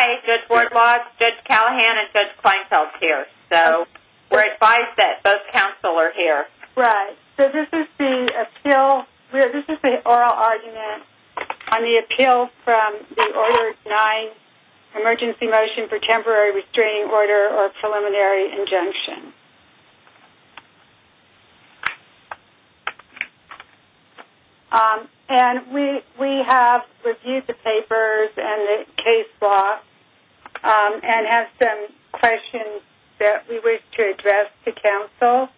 Hi, Judge Wardlaw, Judge Callahan, and Judge Kleinfeld's here. So we're advised that both counsel are here. Right. So this is the appeal. This is the oral argument on the appeal from the Order 9 emergency motion for temporary restraining order or preliminary injunction. And we have reviewed the papers and the case law and have some questions that we wish to address to counsel.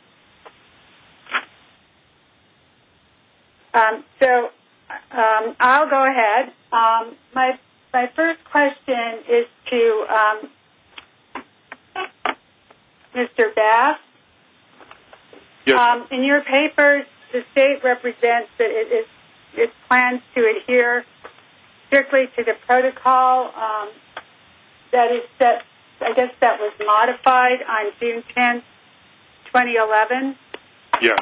So I'll go ahead. My first question is to Mr. Bass. Yes. In your papers, the state represents that it plans to adhere strictly to the protocol that is set. I guess that was modified on June 10th, 2011. Yes.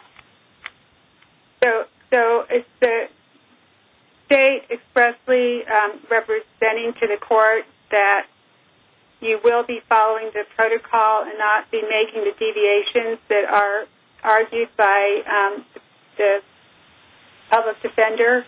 So it's the state expressly representing to the court that you will be following the protocol and not be making the deviations that are argued by the public defender?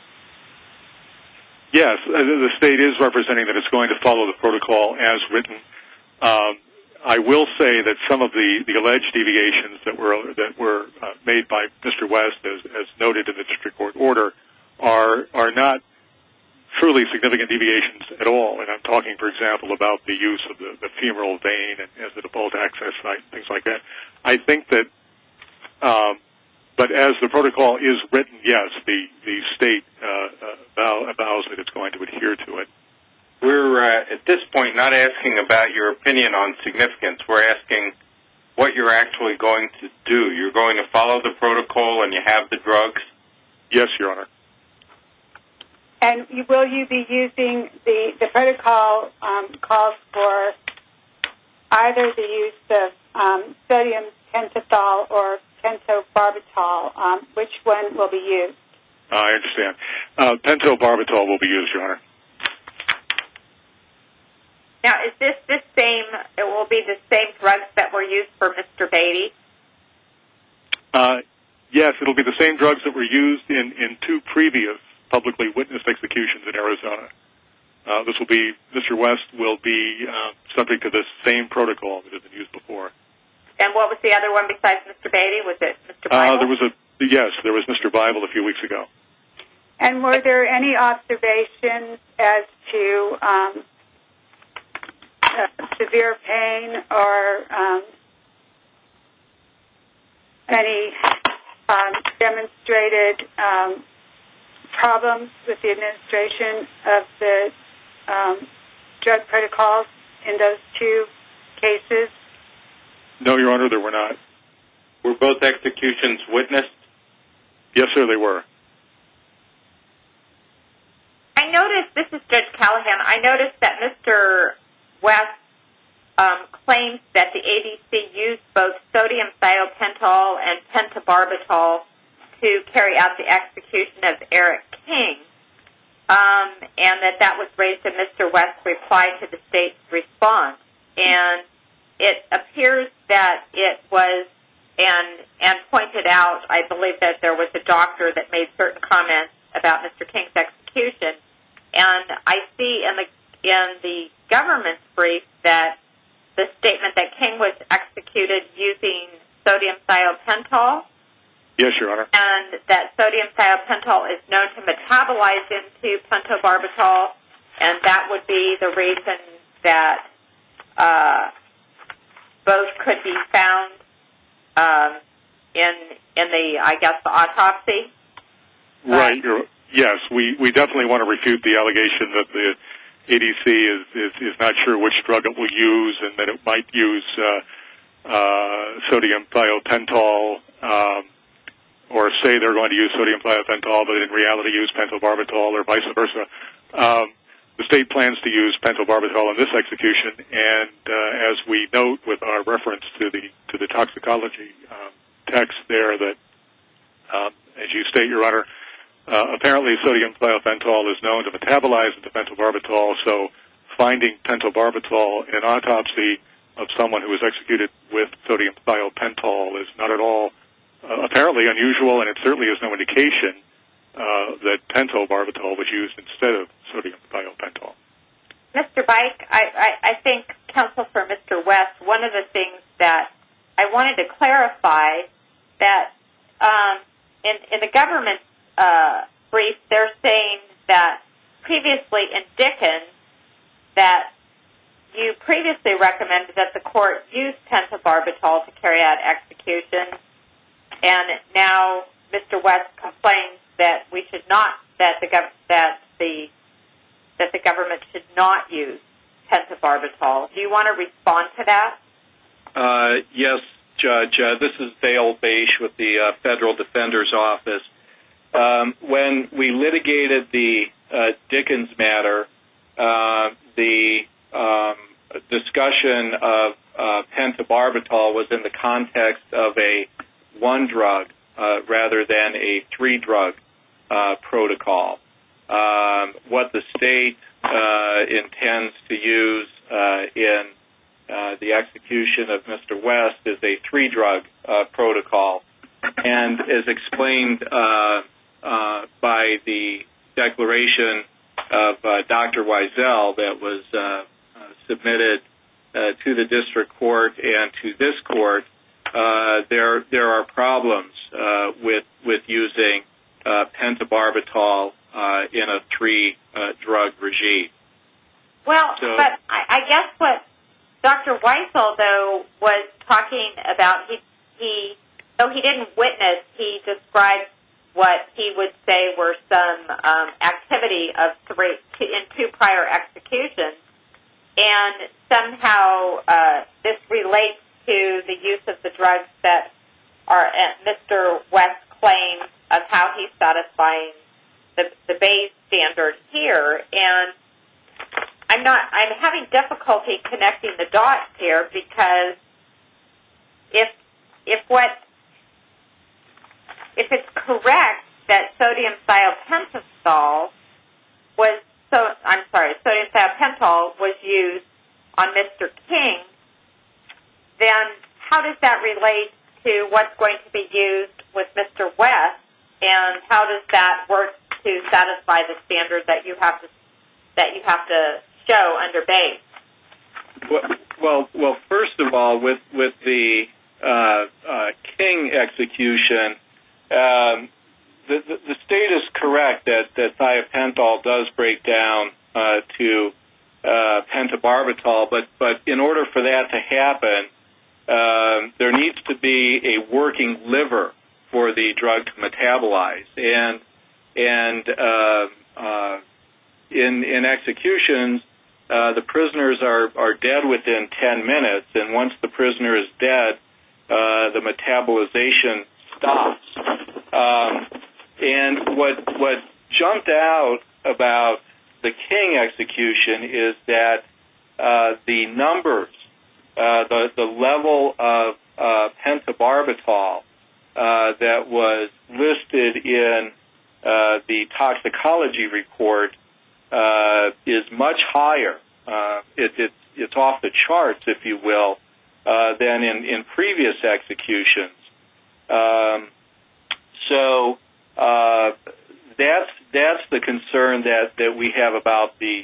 Yes, the state is representing that it's going to follow the protocol as written. I will say that some of the alleged deviations that were made by Mr. West, as noted in the district court order, are not truly significant deviations at all. And I'm talking, for example, about the use of the femoral vein as the default access site and things like that. I think that, but as the protocol is written, yes, the state vows that it's going to adhere to it. We're, at this point, not asking about your opinion on significance. We're asking what you're actually going to do. You're going to follow the protocol and you have the drugs? Yes, Your Honor. And will you be using the protocol calls for either the use of sodium pentothal or pentobarbital? Which one will be used? I understand. Pentobarbital will be used, Your Honor. Now, is this the same? It will be the same drugs that were used for Mr. Beatty? Yes, it'll be the same drugs that were used in two previous publicly witnessed executions in Arizona. Mr. West will be subject to this same protocol that has been used before. And what was the other one besides Mr. Beatty? Was it Mr. Bible? There was Mr. Bible a few weeks ago. And were there any observations as to severe pain or any demonstrated problems with the administration of the drug protocols in those two cases? No, Your Honor, there were not. Were both executions witnessed? Yes, sir, they were. I noticed, this is Judge Callahan, I noticed that Mr. West claims that the ADC used both sodium thiopental and pentobarbital to carry out the execution of Eric King, and that was raised in Mr. West's reply to the state's response. And it appears that it was, and pointed out, I believe that there was a doctor that made certain comments about Mr. King's execution. And I see in the government's brief that the statement that King was executed using sodium thiopental. Yes, Your Honor. And that sodium thiopental is known to metabolize into pentobarbital, and that would be the reason that both could be found in the, I guess, the autopsy. Right. Yes, we definitely want to refute the allegation that the ADC is not sure which drug it will use and that it might use sodium thiopental, or say they're going to use sodium thiopental, but in reality use pentobarbital, or vice versa. The state plans to use pentobarbital in this execution, and as we note with our reference to the toxicology text there, that as you state, Your Honor, apparently sodium thiopental is known to metabolize into pentobarbital, so finding pentobarbital in an autopsy of someone who was executed with sodium thiopental is not at all apparently unusual, and it certainly is no indication that pentobarbital was used instead of sodium thiopental. Mr. Bike, I think, counsel for Mr. West, one of the things that I wanted to clarify that in the government brief, they're saying that previously in Dickens that you previously recommended that the court use pentobarbital to carry out executions, and now Mr. West complains that we should not, that the government should not use pentobarbital. Do you want to respond to that? Yes, Judge. This is Dale Bache with the Federal Defender's Office. When we litigated the Dickens matter, the discussion of pentobarbital was in the context of a one-drug rather than a three-drug protocol. What the state intends to use in the execution of Mr. West is a three-drug protocol, and as explained by the declaration of Dr. Wiesel that was submitted to the district court and to this court, there are problems with using pentobarbital in a three-drug regime. Well, but I guess what Dr. Wiesel, though, was talking about, though he didn't witness, he described what he would say were some activity of in two prior executions, and somehow this relates to the use of the drugs that are Mr. West claims of how he's satisfying the Bayes standard here, and I'm having difficulty connecting the dots here, because if it's correct that sodium thiopental was used on Mr. King, then how does that relate to what's going to be used with Mr. West, and how does that work to satisfy the standard that you have to show under Bayes? Well, first of all, with the King execution, the state is correct that thiopental does break down to pentobarbital, but in order for that to happen, there needs to be a working liver for the drug to metabolize, and in executions, the prisoners are dead within 10 minutes, and once the prisoner is dead, the metabolization stops. And what jumped out about the King execution is that the numbers, the level of pentobarbital that was listed in the toxicology report is much higher. It's off the charts, if you will, than in previous executions. So that's the concern that we have about the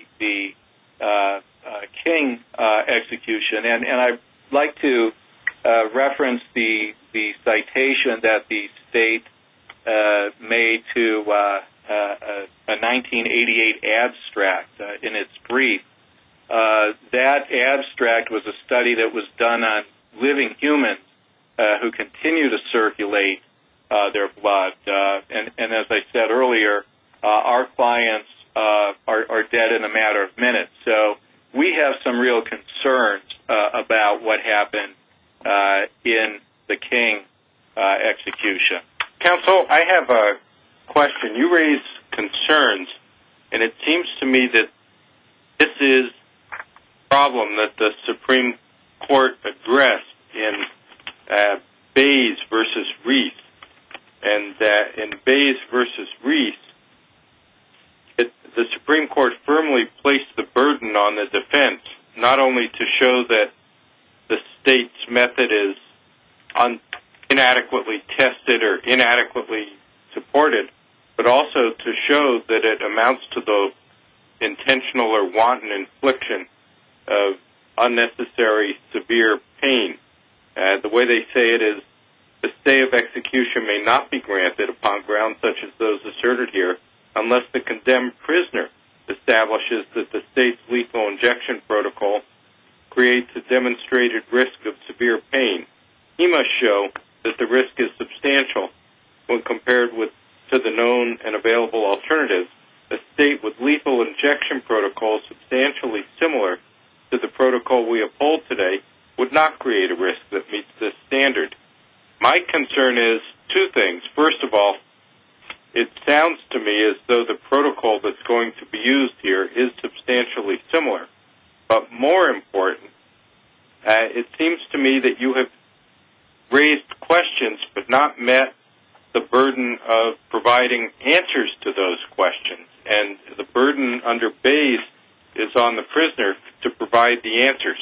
King execution, and I'd like to reference the citation that the state made to a 1988 abstract in its brief. That abstract was a study that was done on living humans who continue to circulate their blood. And as I said earlier, our clients are dead in a matter of minutes. So we have some real concerns about what happened in the King execution. Counsel, I have a question. You raised concerns, and it seems to me that this is a problem that the Supreme Court addressed in Bayes versus Reese, and that in Bayes versus Reese, the Supreme Court firmly placed the burden on the defense, not only to show that the state's method is inadequately tested or inadequately supported, but also to show that it amounts to the intentional or wanton infliction of unnecessary severe pain. The way they say it is, the stay of execution may not be granted upon grounds such as those asserted here unless the condemned prisoner establishes that the state's lethal injection protocol creates a demonstrated risk of severe pain. He must show that the risk is substantial when compared to the known and available alternatives. A state with lethal injection protocols substantially similar to the protocol we uphold today would not create a risk that meets this standard. My concern is two things. First of all, it sounds to me as though the protocol that's going to be used here is substantially similar. But more important, it seems to me that you have raised questions but not met the burden of providing answers to those questions. And the burden under Bayes is on the prisoner to provide the answers.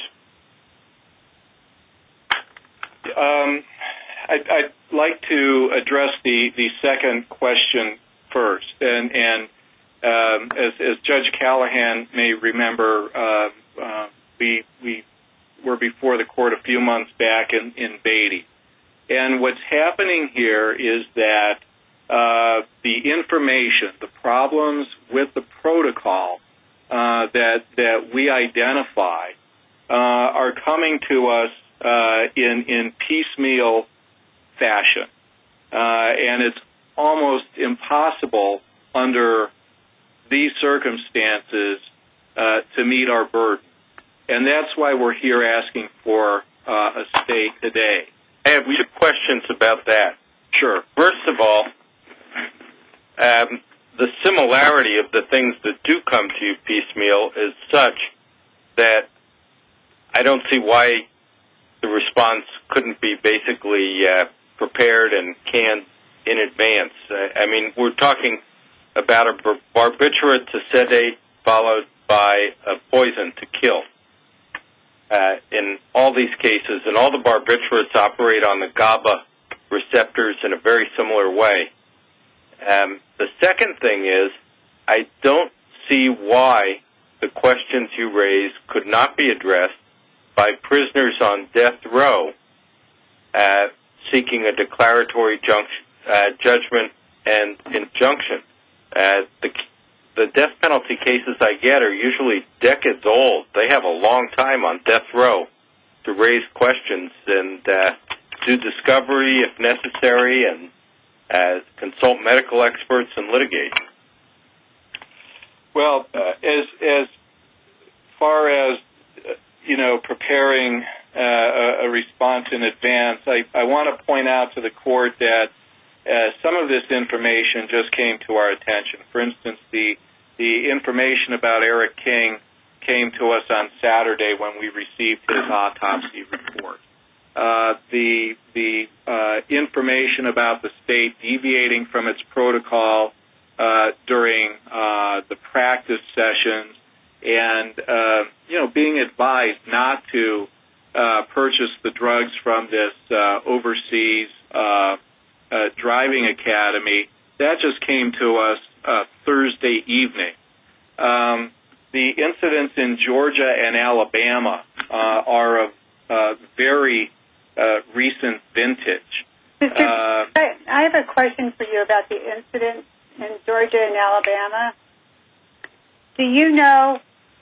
I'd like to address the second question first. And as Judge Callahan may remember, we were before the court a few months back in Beatty. And what's happening here is that the information, the problems with the protocol that we identify are coming to us in piecemeal fashion. And it's almost impossible under these circumstances to meet our burden. And that's why we're here asking for a stay today. I have two questions about that. Sure. First of all, the similarity of the things that do come to you piecemeal is such that I don't see why the response couldn't be basically prepared and canned in advance. I mean, we're talking about a barbiturate to sedate followed by a poison to kill. In all these cases, and all the barbiturates operate on the GABA receptors in a very similar way. The second thing is, I don't see why the questions you raise could not be addressed by prisoners on death row seeking a declaratory judgment and injunction. The death penalty cases I get are usually decades old. They have a long time on death row to raise questions and do discovery if necessary and consult medical experts and litigate. Well, as far as preparing a response in advance, I want to point out to the court that some of this information just came to our attention. For instance, the information about Eric King came to us on Saturday when we received his autopsy report. The information about the state deviating from its protocol during the practice sessions and being advised not to purchase the drugs from this overseas driving academy, that just came to us Thursday evening. The incidents in Georgia and Alabama are of very recent vintage. I have a question for you about the incidents in Georgia and Alabama. Do you know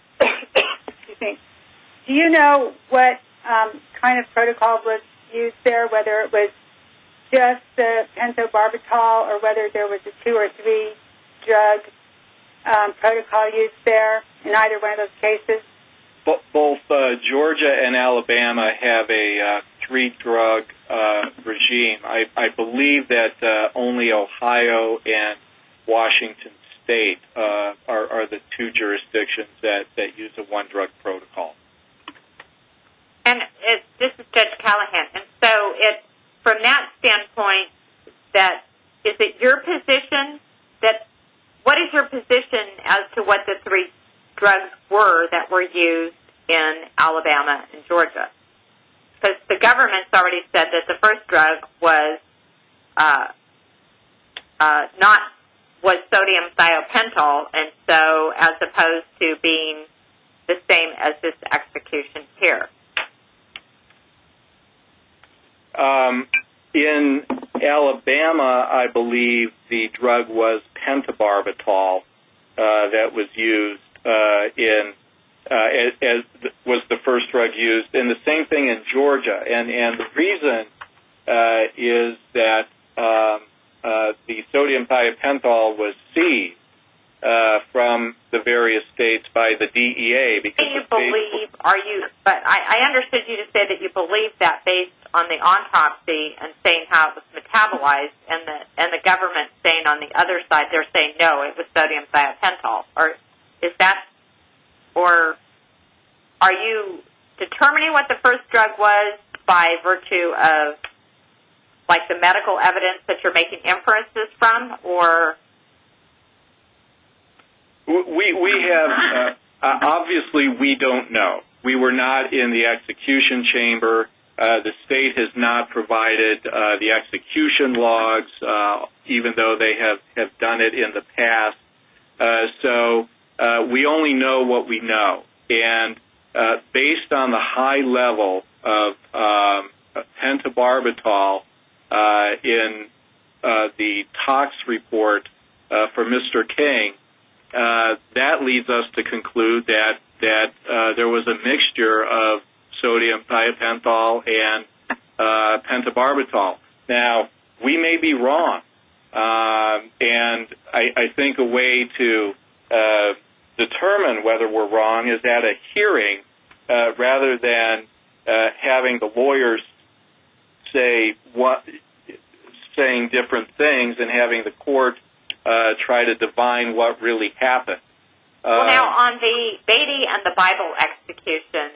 do you know what kind of protocol was used there, whether it was just the pentobarbital or whether there was a 2 or 3 drug protocol used there in either one of those cases? Both Georgia and Alabama have a 3-drug regime. I believe that only Ohio and Washington State are the 2 jurisdictions that use a 1-drug protocol. And this is Judge Callahan. And so from that standpoint, is it your position that what is your position as to what the three drugs were that were used in Alabama and Georgia? Because the government's already said that the first drug was sodium thiopental, and so as opposed to being the same as this execution here. In Alabama, I believe the drug was pentobarbital that was used as was the first drug used, and the same thing in Georgia. And the reason is that the sodium thiopental was seized from the various states by the DEA because I understood you to say that you believe that based on the autopsy and saying how it was metabolized, and the government saying on the other side they're saying no, it was sodium thiopental. Or are you determining what the first drug was by virtue of like the medical evidence that you're making inferences from, or? We have, obviously we don't know. We were not in the execution chamber. The state has not provided the execution logs, even though they have done it in the past. So we only know what we know. And based on the high level of pentobarbital in the tox report for Mr. King, that leads us to conclude that there was a mixture of sodium thiopental and pentobarbital. Now, we may be wrong, and I think a way to determine whether we're wrong is at a hearing rather than having the lawyers saying different things and having the court try to divine what really happened. Well, now, on the Beatty and the Bible execution,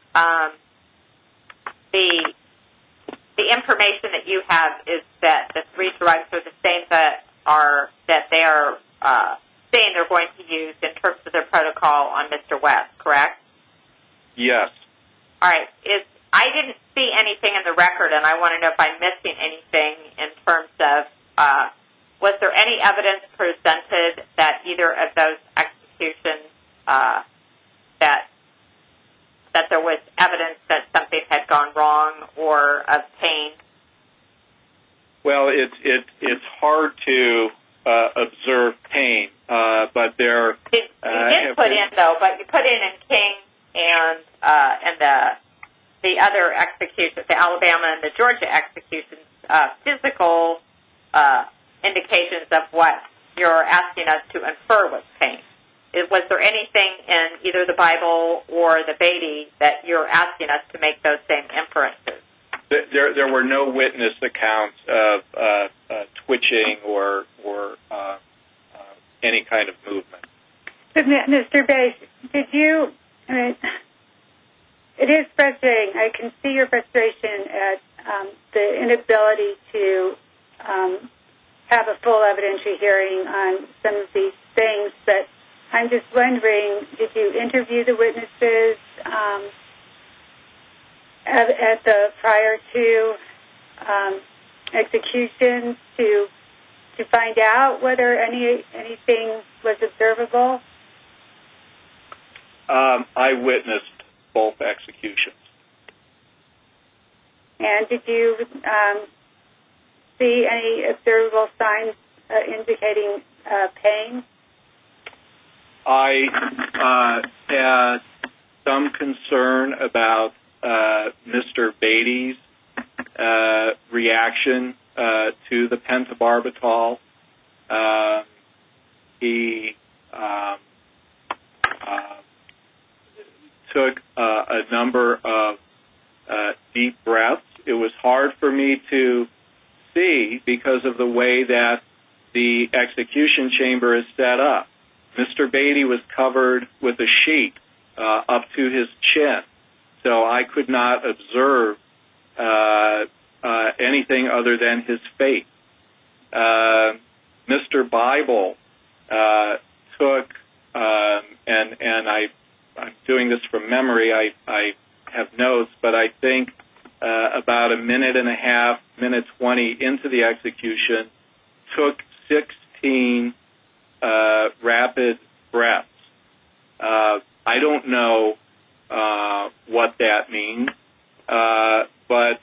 the information that you have is that the three drugs are the same that they are saying they're going to use in terms of their protocol on Mr. West, correct? Yes. All right. I didn't see anything in the record, and I want to know if I'm missing anything in terms of was there any evidence presented that either of those executions that there was evidence that something had gone wrong or of pain? Well, it's hard to observe pain, but there. You did put in King and the other executions, the Alabama and the Georgia executions, physical indications of what you're asking us to infer was pain. Was there anything in either the Bible or the Beatty that you're asking us to make those same inferences? There were no witness accounts of twitching or any kind of movement. But Mr. Bass, it is frustrating. I can see your frustration at the inability to have a full evidentiary hearing on some of these things, but I'm just wondering, did you interview the witnesses at the prior two executions to find out whether anything was observable? I witnessed both executions. And did you see any observable signs indicating pain? I had some concern about Mr. Beatty's reaction to the pentobarbital. He took a number of deep breaths. It was hard for me to see because of the way that the execution chamber is set up. Mr. Beatty was covered with a sheet up to his chin, so I could not observe anything other than his face. Mr. Bible took, and I'm doing this from memory, I have notes, but I think about a minute and a half, minute 20 into the execution, took 16 rapid breaths. I don't know what that means, but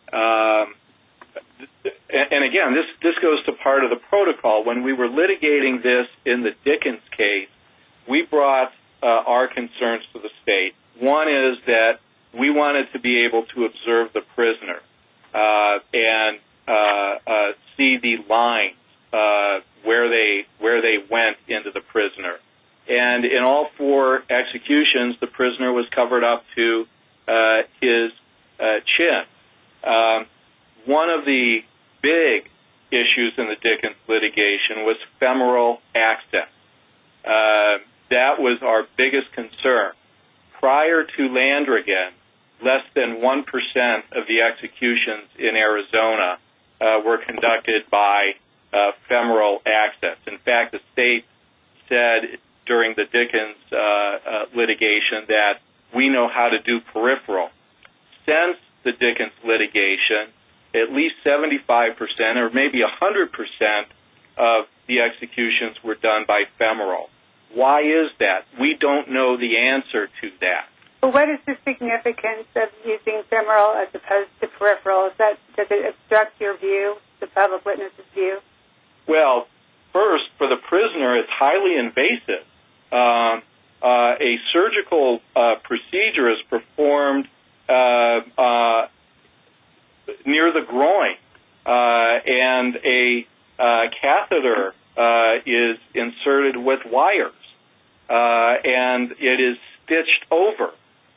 and again, this goes to part of the protocol. When we were litigating this in the Dickens case, we brought our concerns to the state. One is that we wanted to be able to observe the prisoner and see the lines where they went into the prisoner. And in all 4 executions, the prisoner was covered up to his chin. One of the big issues in the Dickens litigation was femoral access. That was our biggest concern. Prior to Landrigan, less than 1% of the executions in Arizona were conducted by femoral access. In fact, the state said during the Dickens litigation that we know how to do peripheral. Since the Dickens litigation, at least 75% or maybe 100% of the executions were done by femoral. Why is that? We don't know the answer to that. Well, what is the significance of using femoral as opposed to peripheral? Does it obstruct your view, the public witness's view? Well, first, for the prisoner, it's highly invasive. A surgical procedure is performed near the groin, and a catheter is inserted with wires, and it is stitched over.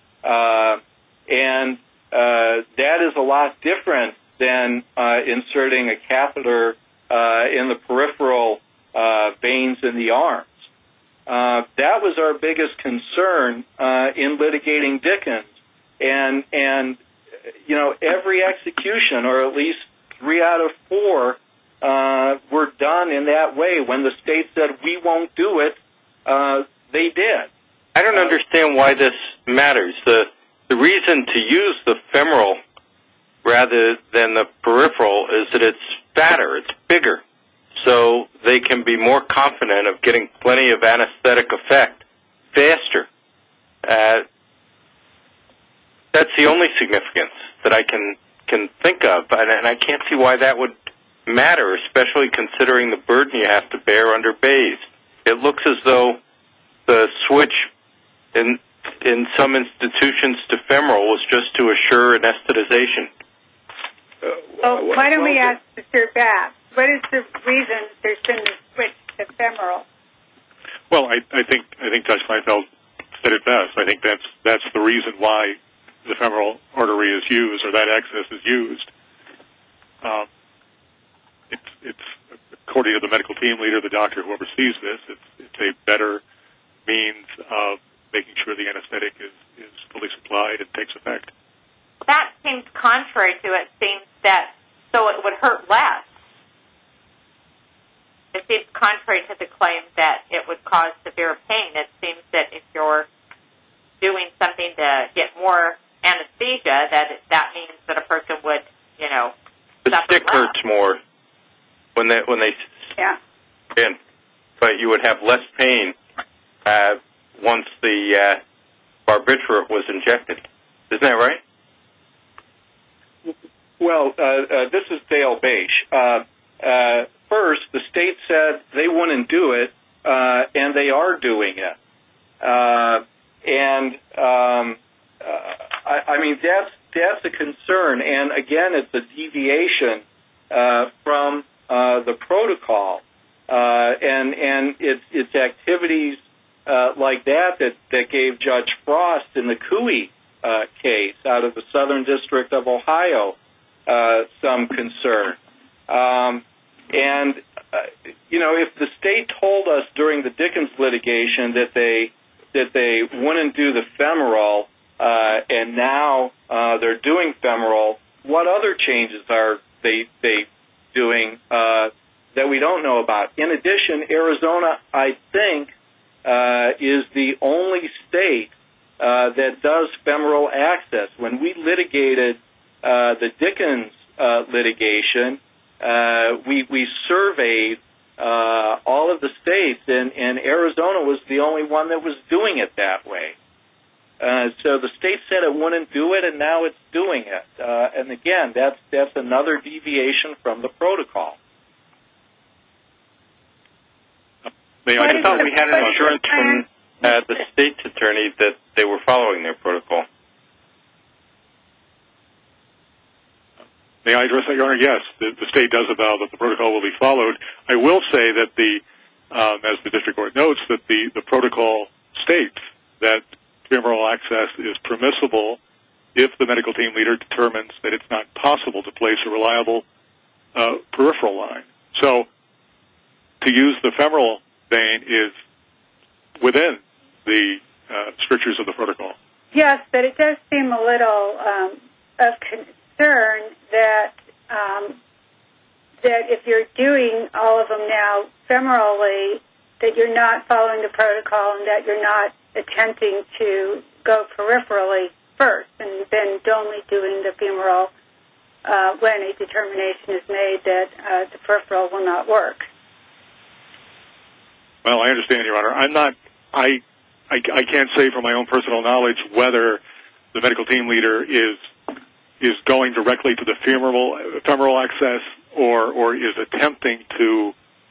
And that is a lot different than inserting a catheter in the peripheral veins in the arms. That was our biggest concern in litigating Dickens. And you know, every execution, or at least 3 out of 4, were done in that way. When the state said, we won't do it, they did. I don't understand why this matters. The reason to use the femoral rather than the peripheral is that it's fatter, it's bigger, so they can be more confident of getting plenty of anesthetic effect faster. That's the only significance that I can think of, and I can't see why that would matter, especially considering the burden you have to bear under Bayes. It looks as though the switch in some institutions to femoral was just to assure anesthetization. Why don't we ask Mr. Bass, what is the reason there's been the switch to femoral? Well, I think Judge Kleinfeld said it best. I think that's the reason why the femoral artery is used, or that access is used. It's according to the medical team leader, the doctor who oversees this, it's a better means of making sure the anesthetic is fully supplied and takes effect. That seems contrary to it. Seems that so it would hurt less. It seems contrary to the claim that it would cause severe pain. It seems that if you're doing something to get more anesthesia, that means that a person would, the stick less. hurts more when they in, but you would have less pain once the barbiturate was injected. Isn't that right? Well, this is Dale Bache. First, the state said they wouldn't do it, and they are doing it. I mean, that's a concern. And again, it's a deviation from the protocol, and it's activities like that gave Judge Frost in the Cooey case out of the Southern District of Ohio some concern. If the state told us during the Dickens litigation that they wouldn't do the femoral, and now they're doing femoral, what other changes are they doing that we don't know about. In addition, Arizona, I think, is the only state that does femoral access. When we litigated the Dickens litigation, we surveyed all of the states, and Arizona was the only one that was doing it that way. So the state said it wouldn't do it, and now it's doing it. And again, that's another deviation from the protocol. I thought we had an assurance from the state's attorney that they were following their protocol. May I address that, Your Honor? Yes, the state does avow that the protocol will be followed. I will say that as the district court notes, that the protocol states that femoral access is permissible if the medical team leader determines that it's not possible to place a reliable peripheral line. So to use the femoral vein is within the strictures of the protocol. Yes, but it does seem a little of concern that if you're doing all of them now femorally, that you're not following the protocol and that you're not attempting to go peripherally first and then only doing the femoral when a determination is made that the peripheral will not work. Well, I understand, Your Honor. I'm not. I can't say from my own personal knowledge whether the medical team leader is going directly to the femoral access or is attempting to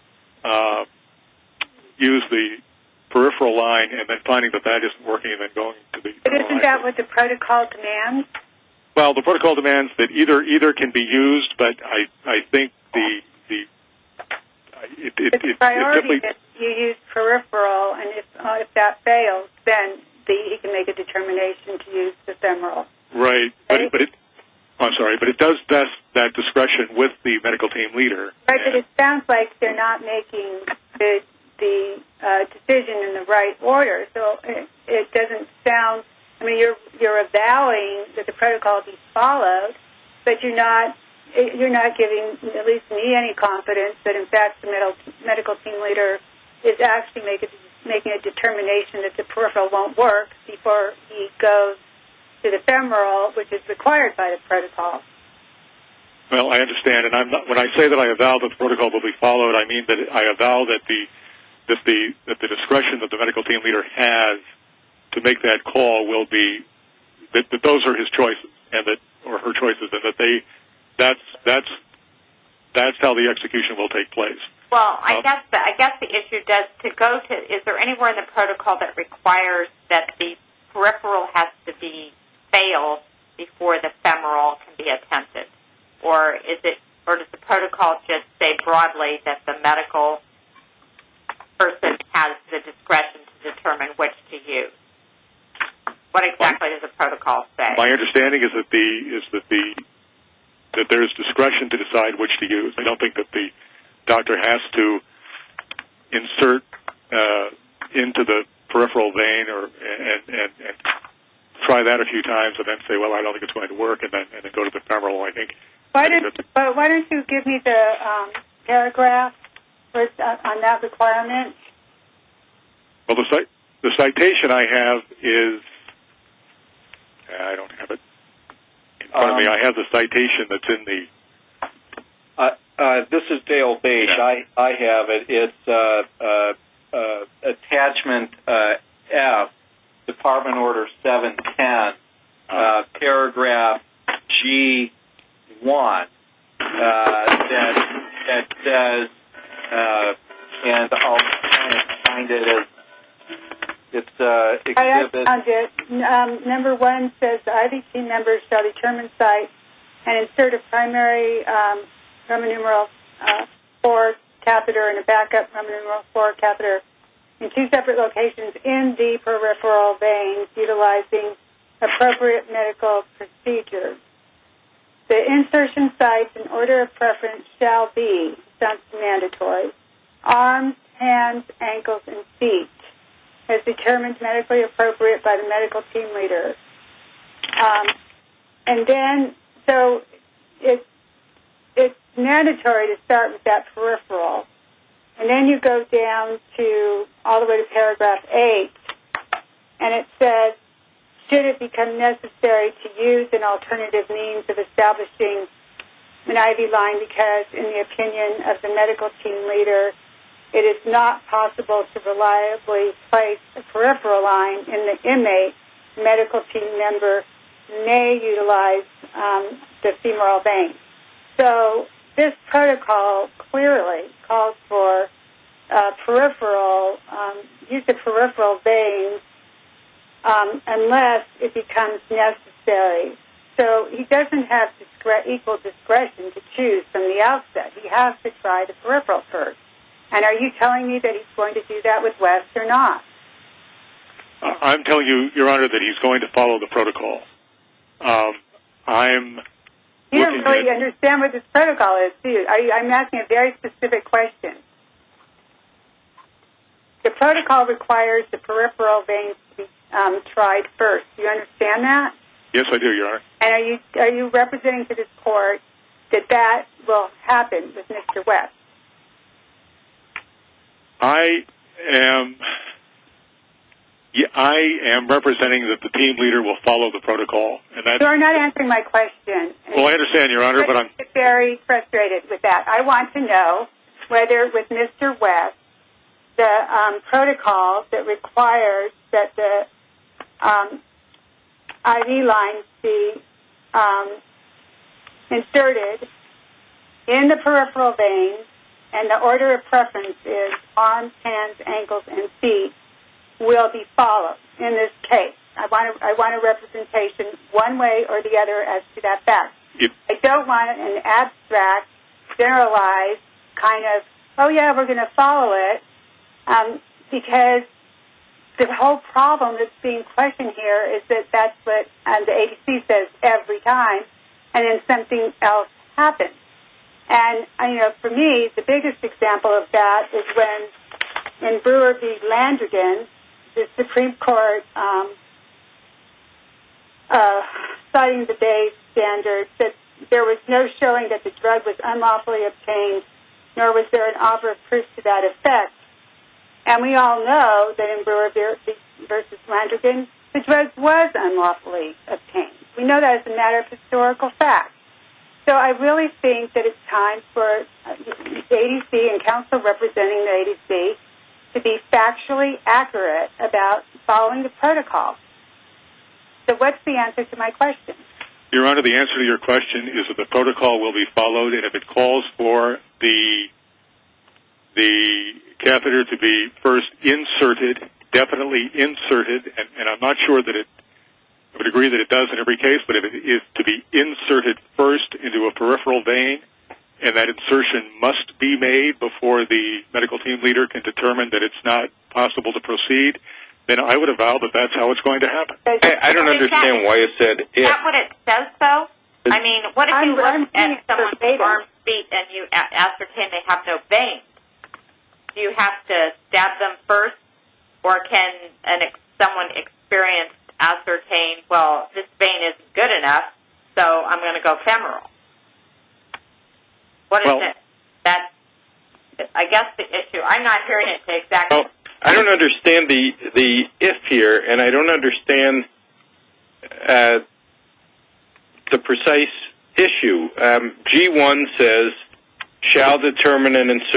use the peripheral line and then finding that isn't working and then going to the. But isn't that what the protocol demands? Well, the protocol demands that either can be used, but I think it's priority that you use peripheral, and if that fails, then he can make a determination to use the femoral. Right, but it does vest that discretion with the medical team leader. Right, but it sounds like they're not making the decision in the right order. So it doesn't sound. I mean, you're avowing that the protocol be followed, but you're not giving at least me any confidence that in fact the medical team leader is actually making a determination that the peripheral won't work before he goes to the femoral, which is required by the protocol. Well, I understand, and when I say that I avow that the protocol will be followed, I mean that I avow that the discretion that the medical team leader has to make that call will be that those are his choices or her choices, and that's how the execution will take place. Well, I guess the issue is there anywhere in the protocol that requires that the peripheral has to be failed before the femoral can be attempted? Or does the protocol just say broadly that the medical person has the discretion to determine which to use? What exactly does the protocol say? My understanding is that there is discretion to decide which to use. I don't think that the doctor has to insert into the peripheral vein and try that a few times and then say, well, I don't think it's going to work, and then go to the femoral. I think. Why don't you give me the paragraph on that requirement? Well, the citation I have is. I don't have it in front of me. I have the citation that's in the. This is Dale Bache. Yeah. I have it. It's attachment F, Department Order 710, paragraph G1, that says, and I'll try and find it as it's exhibit. I found it. Number 1 says the IVC members shall determine site and insert a primary Roman numeral 4 catheter and a backup Roman numeral 4 catheter in 2 separate locations in the peripheral veins utilizing appropriate medical procedures. The insertion sites in order of preference shall be, sounds mandatory, arms, hands, ankles, and feet, as determined medically appropriate by the medical team leader. And then, so mandatory to start with that peripheral. And then you go down to all the way to paragraph 8, and it says, should it become necessary to use an alternative means of establishing an IV line because, in the opinion of the medical team leader, it is not possible to reliably place a peripheral line in the inmate, medical team member may utilize the femoral vein. So this protocol clearly calls for peripheral use of peripheral veins unless it becomes necessary. So he doesn't have equal discretion to choose from the outset. He has to try the peripheral first. And are you telling me that he's going to do that with West or not? I'm telling you, Your Honor, that he's going to follow the protocol. You don't really understand what this protocol is, do you? I'm asking a very specific question. The protocol requires the peripheral veins to be tried first. Do you understand that? Yes, I do, Your Honor. And are you representing to this court that will happen with Mr. West? I am representing that the team leader will follow the protocol. And that's, you are not answering my question. Well, I understand, Your Honor, but I'm very frustrated with that. I want to know whether with Mr. West, the protocol that requires that the IV lines be inserted in the peripheral veins, and the order of preference is arms, hands, ankles, and feet, will be followed in this case. I want a representation one way or the other as to that fact. I don't want an abstract, generalized kind of, oh yeah, we're going to follow it, because the whole problem that's being questioned here is that that's what the ADC says every time, and then something else happens. And, for me, the biggest example of that is when in Brewer v. Landrigan, the Supreme Court, citing the Bayes standard, said there was no showing that the drug was unlawfully obtained, nor was there an offer of proof to that effect. And we all know that in Brewer v. Landrigan, the drug was unlawfully obtained. We know that as a matter of historical fact. So I really think that it's time for the ADC and counsel representing the ADC to be factually accurate about following the protocol. So what's the answer to my question? Your Honor, the answer to your question is that the protocol will be followed, and if it calls for the catheter to be first inserted, definitely inserted, and I'm not sure that I would agree that it does in every case, but if it is to be inserted first into a peripheral vein, and that insertion must be made before the medical team leader can determine that it's not possible to proceed, then I would avow that that's how it's going to happen. I don't understand why you said it. Is that what it says, though? I mean, what if you look at someone's arms, feet, and you ascertain they have no veins? Do you have to stab them first, or can someone experienced ascertain, well, this vein isn't good enough, so I'm going to go femoral? What is it? That's, I guess, the issue. I'm not hearing it to exactly. Well, I don't understand the if here, and I don't understand the precise issue. G1 says, shall determine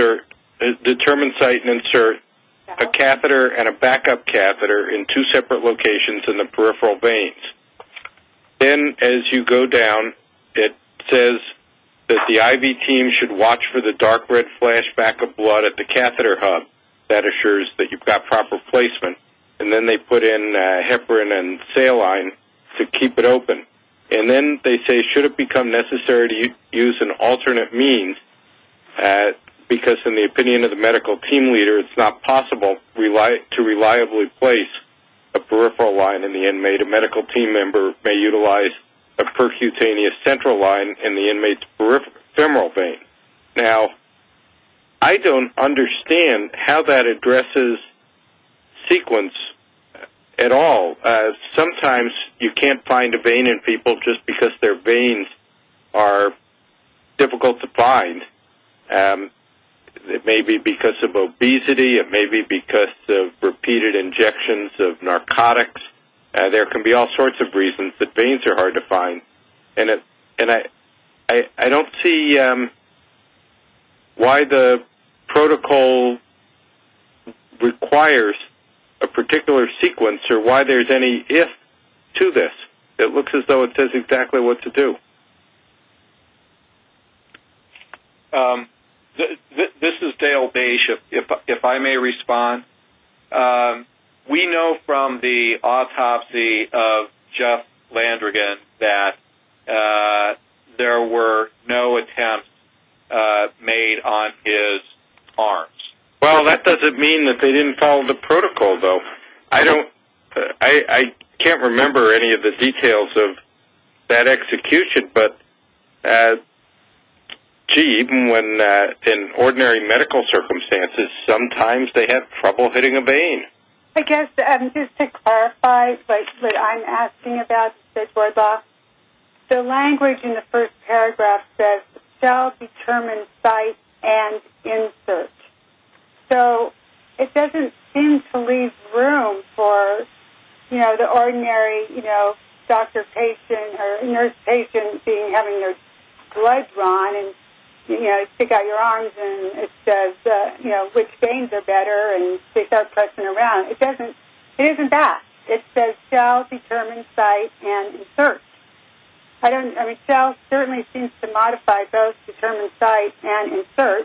site and insert a catheter and a backup catheter in two separate locations in the peripheral veins. Then, as you go down, it says that the IV team should watch for the dark red flashback of blood at the catheter hub. That assures that you've got proper placement. And then they put in heparin and saline to keep it open. And then they say, should it become necessary to use an alternate means, because in the opinion of the medical team leader, it's not possible to reliably place a peripheral line in the inmate. A medical team member may utilize a percutaneous central line in the inmate's femoral vein. Now, I don't understand how that addresses sequence at all. Sometimes you can't find a vein in people just because their veins are difficult to find. It may be because of obesity. It may be because of repeated injections of narcotics. There can be all sorts of reasons that veins are hard to find. And I don't see why the protocol requires a particular sequence or why there's any if to this. It looks as though it says exactly what to do. This is Dale Bache, if I may respond. We know from the autopsy of Jeff Landrigan that there were no attempts made on his arms. Well, that doesn't mean that they didn't follow the protocol, though. I can't remember any of the details of that execution, but even when in ordinary medical circumstances, sometimes they have trouble hitting a vein. I guess just to clarify what I'm asking about, Judge Wardlaw, the language in the first paragraph says, shall determine site and insert. So it doesn't seem to leave room for, the ordinary, doctor-patient or nurse-patient having their blood drawn and, stick out your arms and it says, which veins are better and they start pressing around. It isn't that. It says shall determine site and insert. Shall certainly seems to modify both determine site and insert.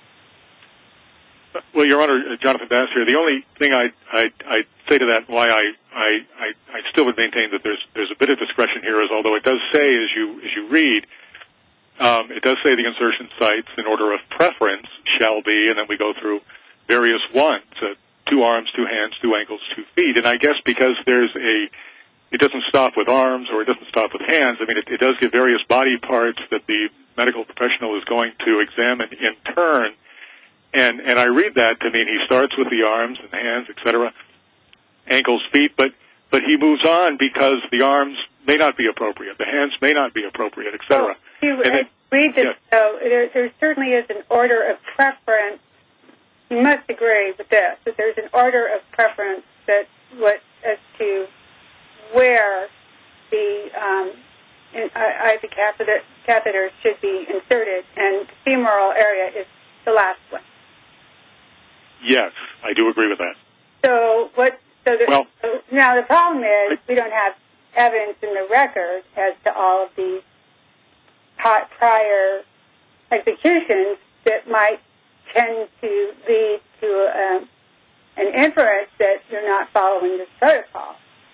Well, Your Honor, Jonathan Bass here. The only thing I'd say to that, why I still would maintain that there's a bit of discretion here, is although it does say as you read, it does say the insertion sites in order of preference shall be, and then we go through various ones: 2 arms, 2 hands, 2 ankles, 2 feet. And I guess because it doesn't stop with arms or it doesn't stop with hands. It does give various body parts that the medical professional is going to examine in turn. And I read that to mean he starts with the arms and hands, etc., ankles, feet, but he moves on because the arms may not be appropriate, the hands may not be appropriate, etc. Read this, though. There certainly is an order of preference. You must agree with this, that there's an order of preference as to where the IV catheter should be inserted, and the femoral area is the last one. Yes, I do agree with that. Now the problem is we don't have evidence in the record as to all of these prior executions that might tend to lead to an inference that you're not following this protocol.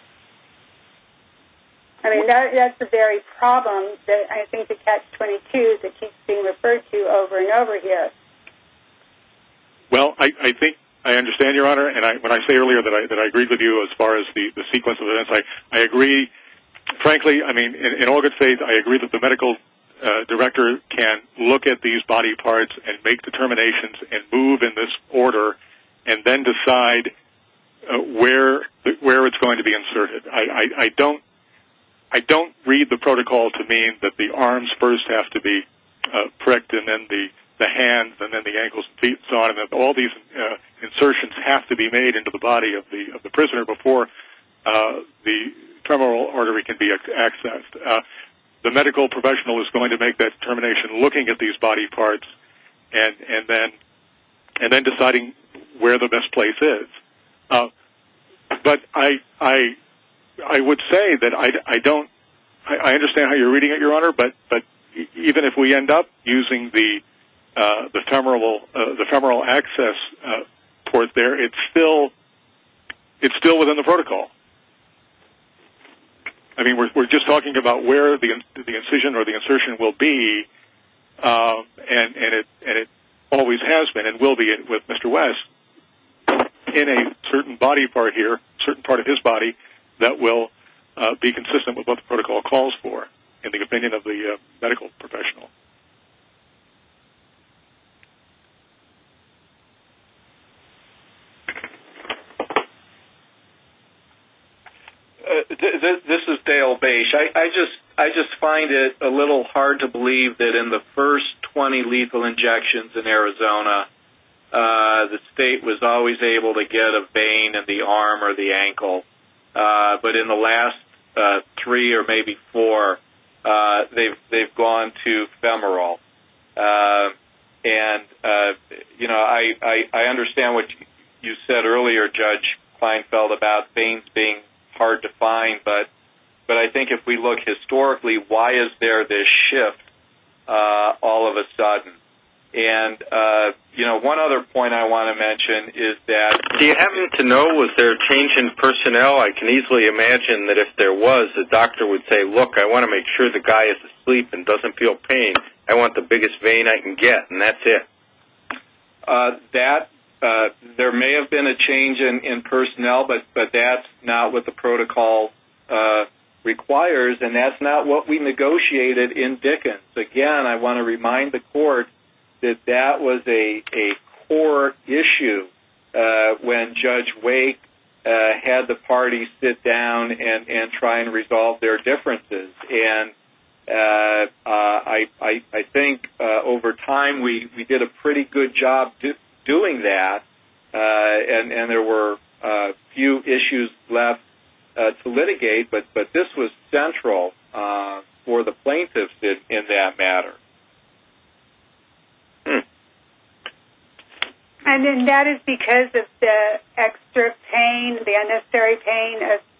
That's the very problem that I think the catch-22 that keeps being referred to over and over here. Well, I think I understand, Your Honor, and when I say earlier that I agreed with you as far as the sequence of events, I agree. Frankly, in all good faith, I agree that the medical director can look at these body parts and make determinations and move in this order, and then decide where it's going to be inserted. I don't read the protocol to mean that the arms first have to be pricked, and then the hands, and then the ankles and feet, and so on, and that all these insertions have to be made into the body of the prisoner before the femoral artery can be accessed. The medical professional is going to make that determination looking at these body parts and then deciding where the best place is. But I would say that I understand how you're reading it, Your Honor, but even if we end up using the femoral access port there, it's still within the protocol. We're just talking about where the incision or the insertion will be, and it always has been and will be with Mr. West in a certain body part here, certain part of his body that will be consistent with what the protocol calls for, in the opinion of the medical professional. This is Dale General Bache. I just find it a little hard to believe that in the first 20 lethal injections in Arizona, the state was always able to get a vein in the arm or the ankle. But in the last 3 or maybe 4, they've gone to femoral. I understand what you said earlier, Judge Kleinfeld, about veins being hard to find, but I think if we look historically, why is there this shift all of a sudden? And one other point I want to mention is that... Do you happen to know, was there a change in personnel? I can easily imagine that if there was, the doctor would say, look, I want to make sure the guy is asleep and doesn't feel pain. I want the biggest vein I can get, and that's it. There may have been a change in personnel, but that's not what the protocol requires, and that's not what we negotiated in Dickens. Again, I want to remind the court that was a core issue when Judge Wake had the parties sit down and try and resolve their differences. And I think over time we did a pretty good job doing that, and there were few issues left to litigate, but this was central for the plaintiffs in that matter. And then that is because of the extra pain, the unnecessary pain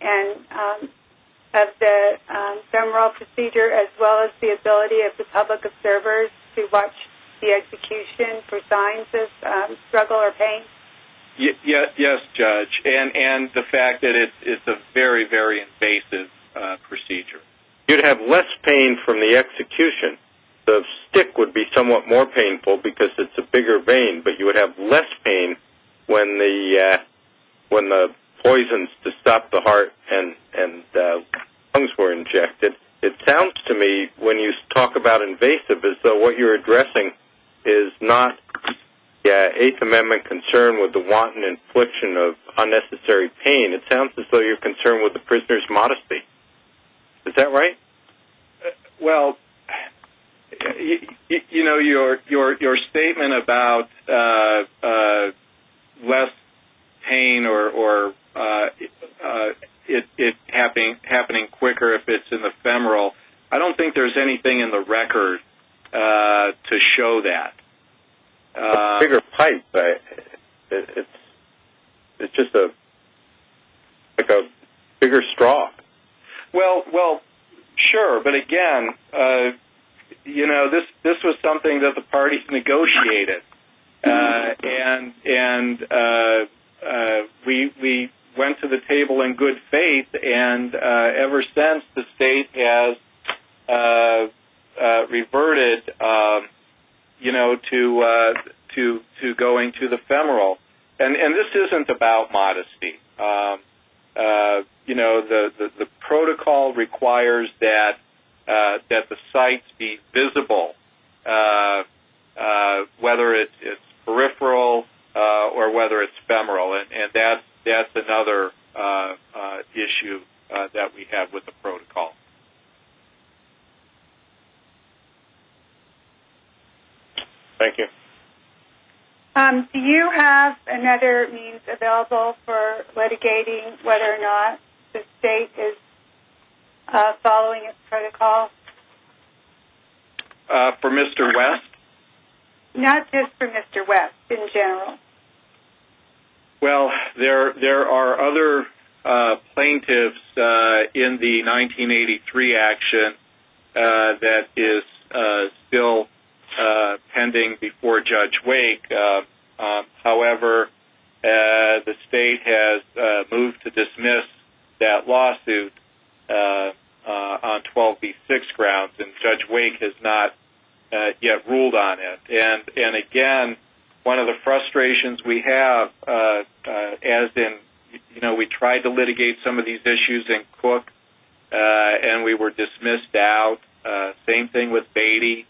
of the femoral procedure, as well as the ability of the public observers to watch the execution for signs of struggle or pain? Yes, Judge, and the fact that it's a very, very invasive procedure. You'd have less pain from the execution. The stick would be somewhat more painful because it's a bigger vein, but you would have less pain when the poisons to stop the heart and lungs were injected. It sounds to me, when you talk about invasive, as though what you're addressing is not the Eighth Amendment concern with the wanton infliction of unnecessary pain. It sounds as though you're concerned with the prisoner's modesty. Is that right? Well, your statement about less pain or it happening quicker if it's in the femoral, I don't think there's anything in the record to show that. A bigger pipe. It's just like a bigger straw. Well, sure, but again, this was something that the parties negotiated, and we went to the table in good faith, and ever since the state has reverted, to going to the femoral, and this isn't about modesty. The protocol requires that the sites be visible, whether it's peripheral or whether it's femoral, and that's another issue that we have with the protocol. Thank you. Do you have another means available for litigating whether or not the state is following its protocol? For Mr. West? Not just for Mr. West, in general. Well, there are other plaintiffs in the 1983 action that is still pending before Judge Wake. However, the state has moved to dismiss that lawsuit on 12b6 grounds, and Judge Wake has not yet ruled on it. And again, one of the frustrations we have, as in, we tried to litigate some of these issues in Cook, and we were dismissed out. Same thing with Beatty.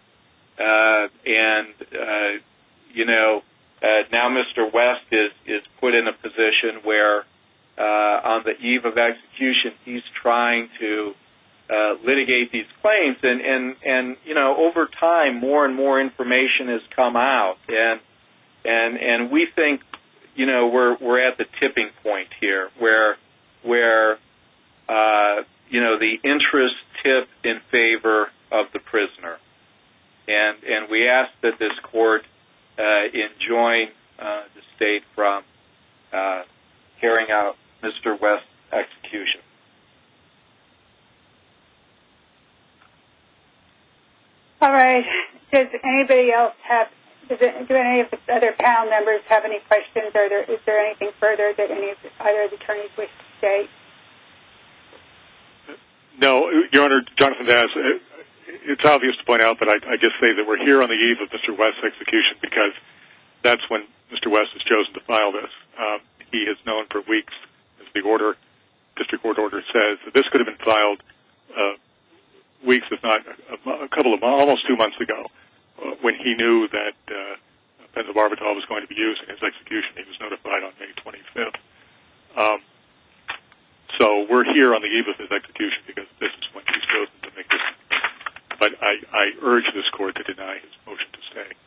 Now Mr. West is put in a position where on the eve of execution he's trying to litigate these claims. And over time, more and more information has come out, and we think we're at the tipping point here, where the interests tip in favor of the prisoner, and we ask that this court enjoin the state from carrying out Mr. West's execution. All right. Does anybody else do any of the other panel members have any questions, or is there anything further that either of the attorneys wish to say? No, Your Honor, Jonathan Daz, it's obvious to point out, but I just say that we're here on the eve of Mr. West's execution because that's when Mr. West has chosen to file this. He has known for weeks, as the district court order says, that this could have been filed weeks, if not almost 2 months ago, when he knew that pentobarbital was going to be used in his execution. He was notified on May 25th. So we're here on the eve of his execution because this is when he's chosen to make this. But I urge this court to deny his motion to stay.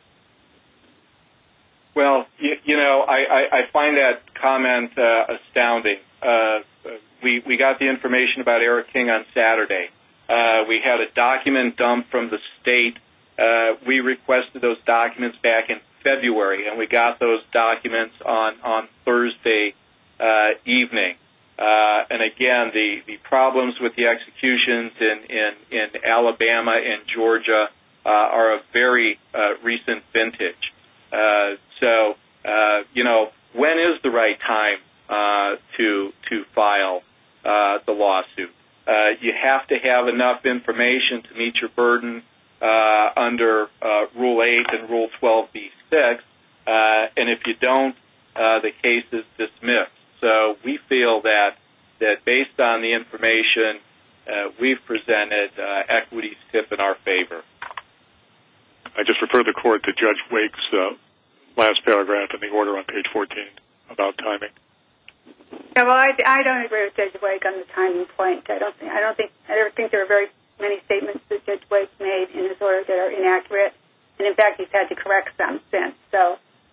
Well, I find that comment astounding. We got the information about Eric King on Saturday. We had a document dumped from the state. We requested those documents back in February, and we got those documents on Thursday evening. And again, the problems with the executions in Alabama and Georgia are of very recent vintage. So, when is the right time to file the lawsuit? You have to have enough information to meet your burden under Rule 8 and Rule 12b-6, and if you don't, the case is dismissed. So we feel that based on the information we've presented, equities tip in our favor. I just refer the court to Judge Wake's last paragraph in the order on page 14 about timing. Yeah, well, I don't agree with Judge Wake on the timing point. I don't think there are very many statements that Judge Wake made in his order that are inaccurate, and in fact, he's had to correct some since. So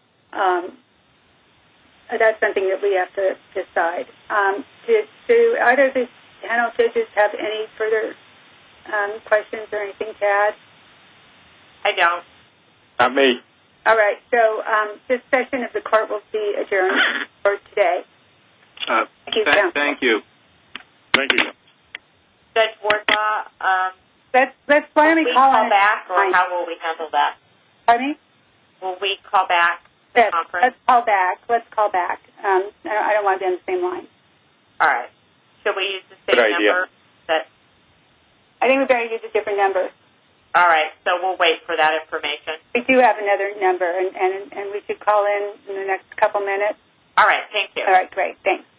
that's something that we have to decide. Do either of the panel judges have any further questions or anything to add? I don't. Not me. All right. So this session of the court will be adjourned for today. Thank you, counsel. Thank you. Thank you. Judge Wardlaw, let's why don't we call back, or how will we handle that? Pardon me? Will we call back the Yes, conference? Let's call back. I don't want to be on the same line. All right. Should we use the same number? I think we're going to use a different number. All right. So we'll wait for that information. We do have another number, and we should call in the next couple minutes. All right. Thank you. All right. Great. Thanks.